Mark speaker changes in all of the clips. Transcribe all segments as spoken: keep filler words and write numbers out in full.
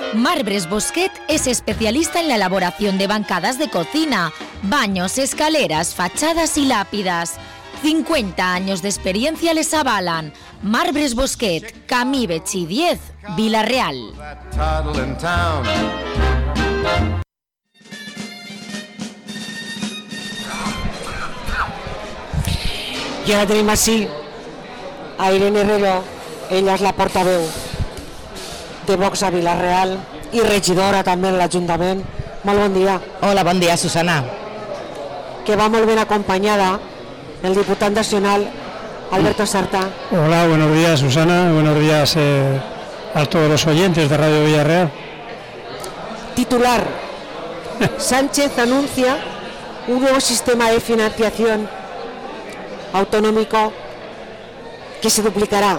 Speaker 1: Marbres Bosquet es especialista en la elaboración de bancadas de cocina, baños, escaleras, fachadas y lápidas. cincuenta años de experiencia les avalan. Marbres Bosquet, Camí Betxí diez, Vila-real.
Speaker 2: I ara tenim així a Irene Herrero, ella és la portaveu de Vox a Vila-real i regidora també en l'Ajuntament. Molt bon dia.
Speaker 3: Hola, bon dia, Susana.
Speaker 2: Que va molt ben acompanyada el diputat nacional Alberto Sarta.
Speaker 4: Hola, buenos días, Susana. Buenos días eh, a todos los oyentes de Radio Villarreal.
Speaker 2: Titular. Sánchez anuncia un nuevo sistema de financiación autonómico que se duplicará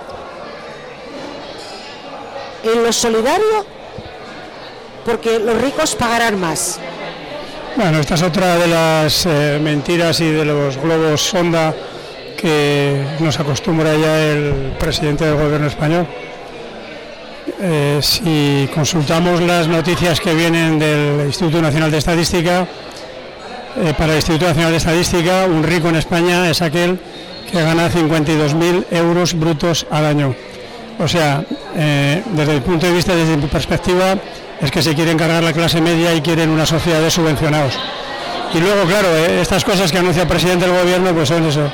Speaker 2: en lo solidario porque los ricos pagarán más.
Speaker 4: Bueno, esta es otra de las eh, mentiras y de los globos sonda que nos acostumbra ya el presidente del gobierno español. Eh, si consultamos las noticias que vienen del Instituto Nacional de Estadística, eh, para el Instituto Nacional de Estadística, un rico en España es aquel que gana cincuenta y dos mil euros brutos al año. O sea, eh, desde el punto de vista, desde mi perspectiva, es que se quieren cargar la clase media y quieren una sociedad de subvencionados. Y luego, claro, eh, estas cosas que anuncia el presidente del gobierno, pues son eso.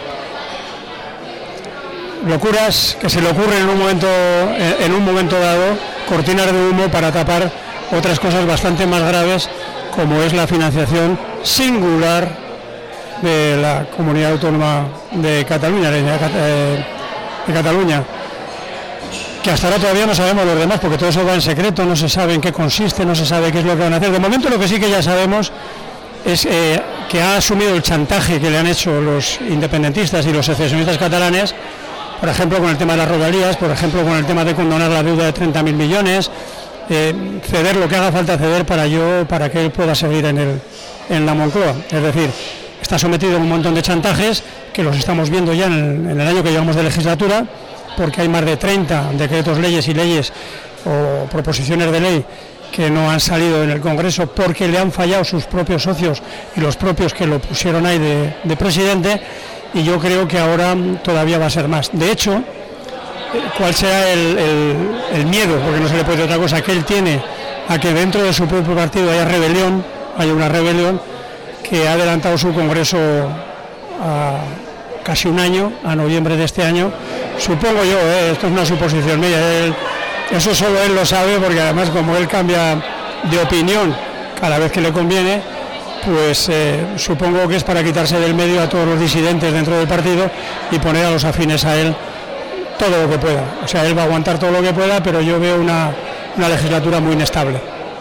Speaker 4: Locuras que se le ocurren en un momento, eh, en un momento dado, cortinas de humo para tapar otras cosas bastante más graves, como es la financiación singular de la Comunidad Autónoma de Cataluña, de, eh, de Cataluña. Que hasta ahora todavía no sabemos los demás, porque todo eso va en secreto, no se sabe en qué consiste, no se sabe qué es lo que van a hacer. De momento lo que sí que ya sabemos es eh, que ha asumido el chantaje que le han hecho los independentistas y los secesionistas catalanes, por ejemplo con el tema de las rodalías, por ejemplo con el tema de condonar la deuda de treinta mil millones, eh, ceder lo que haga falta ceder para yo, para que él pueda seguir en, el, en la Moncloa. Es decir, está sometido a un montón de chantajes que los estamos viendo ya en el, en el año que llevamos de legislatura, porque hay más de treinta decretos leyes y leyes o proposiciones de ley que no han salido en el Congreso porque le han fallado sus propios socios y los propios que lo pusieron ahí de, de presidente, y yo creo que ahora todavía va a ser más. De hecho, cuál sea el, el, el miedo, porque no se le puede decir otra cosa, que él tiene a que dentro de su propio partido haya rebelión, haya una rebelión que ha adelantado su Congreso a casi un año, a noviembre de este año, supongo yo, eh, esto es una suposición mía, él, eso solo él lo sabe, porque además como él cambia de opinión cada vez que le conviene, pues eh, supongo que es para quitarse del medio a todos los disidentes dentro del partido y poner a los afines a él todo lo que pueda. O sea, él va a aguantar todo lo que pueda, pero yo veo una, una legislatura muy inestable.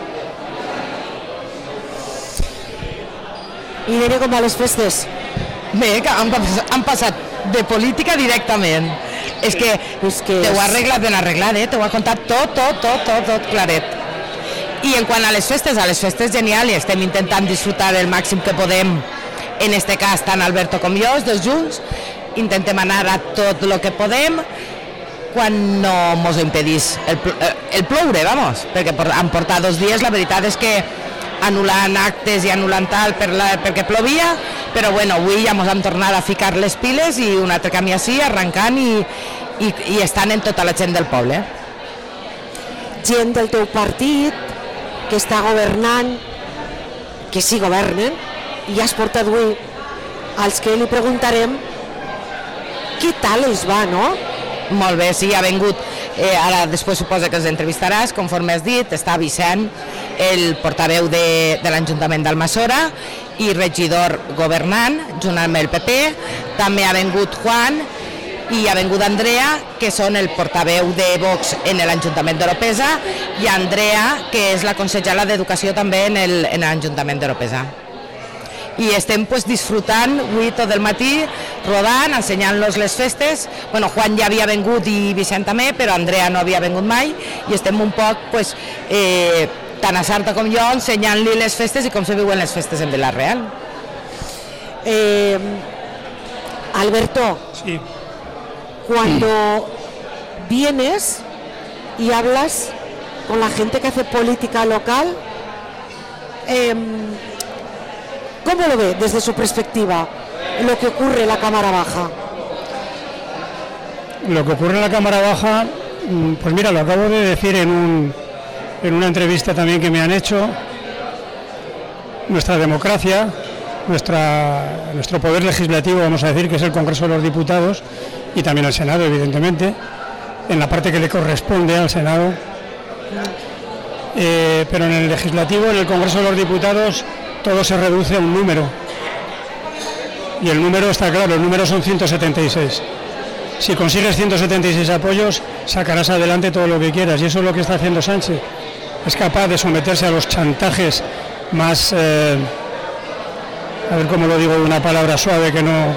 Speaker 2: I diré com a les festes.
Speaker 3: Bé, que han, han passat de política directament. És que,
Speaker 2: és que
Speaker 3: te ho ha arreglat ben arreglat, eh? Te ho ha contat tot, tot, tot, tot, tot claret. I en quant a les festes, a les festes genial, i estem intentant disfrutar el màxim que podem, en este cas tant Alberto com jo, els dos junts, intentem anar a tot el que podem quan no mos impedís el, el ploure, vamos, perquè han portat dos dies, la veritat és que anul·lant actes i anul·lant tal per la, perquè plovia, però bueno, avui ja ens hem tornat a ficar les piles i un altre camí així, arrencant i, i, i estan en tota la gent del poble.
Speaker 2: Gent del teu partit que està governant, que sí governen, i has portat avui als que li preguntarem què tal els va, no?
Speaker 3: Molt bé, sí, ha vingut, eh, ara després suposa que els entrevistaràs, conforme has dit, està Vicent, el portaveu de, de l'Ajuntament d'Almassora i regidor governant, junt amb el P P, també ha vingut Juan i ha vingut Andrea, que són el portaveu de Vox en l'Ajuntament d'Oropesa, i Andrea, que és la consellera d'Educació també en l'Ajuntament d'Oropesa. I estem pues, disfrutant avui tot el matí, rodant, ensenyant-los les festes. Bueno, Juan ja havia vingut i Vicent també, però Andrea no havia vingut mai, i estem un poc, pues, eh, tant a Sarta com jo, ensenyant-li les festes i com se viuen les festes en Vila-real.
Speaker 2: Eh, Alberto,
Speaker 4: sí.
Speaker 2: Cuando vienes y hablas con la gente que hace política local. Eh, ¿Cómo lo ve desde su perspectiva lo que ocurre en la Cámara Baja?
Speaker 4: Lo que ocurre en la Cámara Baja, pues mira, lo acabo de decir en, un, en una entrevista también que me han hecho. Nuestra democracia, nuestra, nuestro poder legislativo, vamos a decir, que es el Congreso de los Diputados y también el Senado, evidentemente, en la parte que le corresponde al Senado. Eh, pero en el legislativo, en el Congreso de los Diputados, todo se reduce a un número. Y el número está claro, el número son ciento setenta y seis. Si consigues ciento setenta y seis apoyos, sacarás adelante todo lo que quieras. Y eso es lo que está haciendo Sánchez. Es capaz de someterse a los chantajes más, eh, a ver cómo lo digo de una palabra suave que no,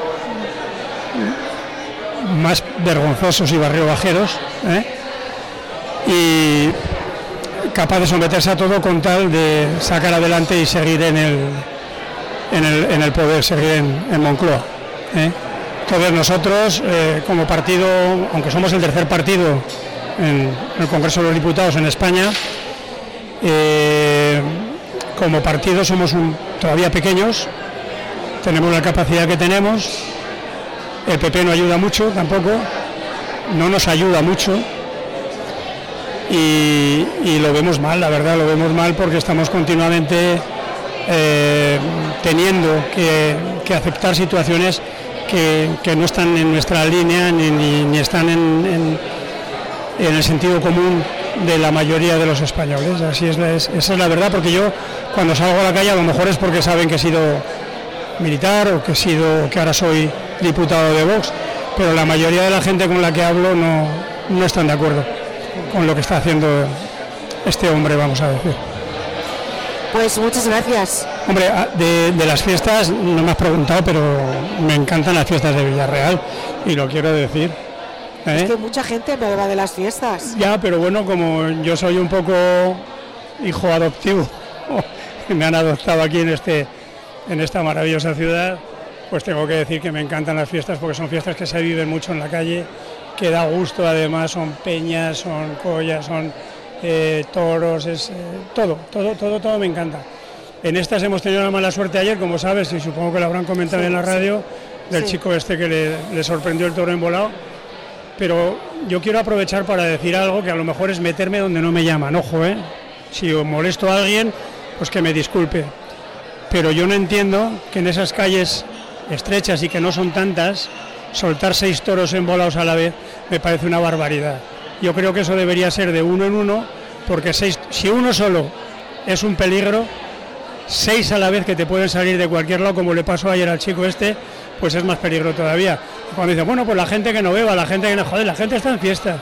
Speaker 4: más vergonzosos y barriobajeros, ¿eh? Y capaz de someterse a todo con tal de sacar adelante y seguir en el, en el, en el poder, seguir en, en Moncloa, ¿eh? Entonces nosotros, eh, como partido, aunque somos el tercer partido en el Congreso de los Diputados en España, eh, como partido somos un, todavía pequeños, tenemos la capacidad que tenemos, el P P no ayuda mucho tampoco, no nos ayuda mucho y, y lo vemos mal, la verdad, lo vemos mal porque estamos continuamente eh, teniendo que, que aceptar situaciones que, que no están en nuestra línea ni, ni, ni están en, en, en el sentido común de la mayoría de los españoles. Así es, es, esa es la verdad, porque yo cuando salgo a la calle a lo mejor es porque saben que he sido militar o que he sido, que ahora soy diputado de Vox, pero la mayoría de la gente con la que hablo no, no están de acuerdo con lo que está haciendo este hombre, vamos a decir.
Speaker 2: Pues muchas gracias.
Speaker 4: Hombre, de, de las fiestas no me has preguntado, pero me encantan las fiestas de Villarreal y lo quiero decir. ¿Eh?
Speaker 2: Es que mucha gente me va de las fiestas.
Speaker 4: Ya, pero bueno, como yo soy un poco hijo adoptivo, me han adoptado aquí en, este, en esta maravillosa ciudad, pues tengo que decir que me encantan las fiestas porque son fiestas que se viven mucho en la calle, que da gusto, además son peñas, son collas, son eh, toros, es eh, todo, todo, todo, todo me encanta. En estas hemos tenido la mala suerte ayer, como sabes, y supongo que lo habrán comentado sí, en la radio, sí, del sí. chico este que le, le sorprendió el toro embolado. Pero yo quiero aprovechar para decir algo que a lo mejor es meterme donde no me llaman, ojo, ¿eh? Si molesto a alguien, pues que me disculpe. Pero yo no entiendo que en esas calles estrechas y que no son tantas, soltar seis toros embolados a la vez me parece una barbaridad. Yo creo que eso debería ser de uno en uno, porque seis, si uno solo es un peligro, seis a la vez que te pueden salir de cualquier lado, como le pasó ayer al chico este, pues es más peligro todavía. Cuando dice, bueno, pues la gente que no beba, la gente que no... Joder, la gente está en fiestas.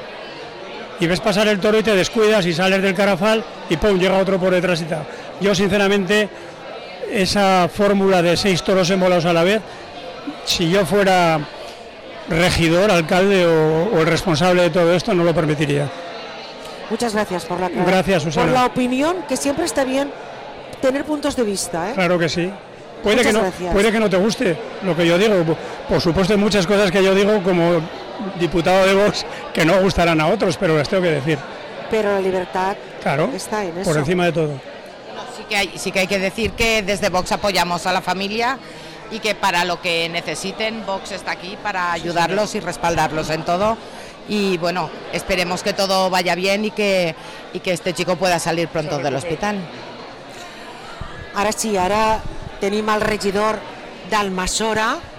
Speaker 4: Y ves pasar el toro y te descuidas y sales del Carafal y pum, llega otro por detrás y tal. Yo, sinceramente, esa fórmula de seis toros embolados a la vez, si yo fuera regidor, alcalde o, o el responsable de todo esto, no lo permitiría.
Speaker 2: Muchas gracias por la,
Speaker 4: gracias, Susana.
Speaker 2: por la opinión, que siempre está bien tener puntos de vista, ¿eh?
Speaker 4: Claro que sí. Puede que, no, puede que no te guste lo que yo digo. Por supuesto hay muchas cosas que yo digo como diputado de Vox que no gustarán a otros, pero las tengo que decir.
Speaker 2: Pero la libertad
Speaker 4: claro,
Speaker 2: está en eso.
Speaker 4: Por encima de todo.
Speaker 3: No, sí, que hay, sí que hay que decir que desde Vox apoyamos a la familia y que para lo que necesiten Vox está aquí para ayudarlos y respaldarlos en todo. Y bueno, esperemos que todo vaya bien y que, y que este chico pueda salir pronto del hospital.
Speaker 2: Ara sí, ara tenim el regidor d'Almassora,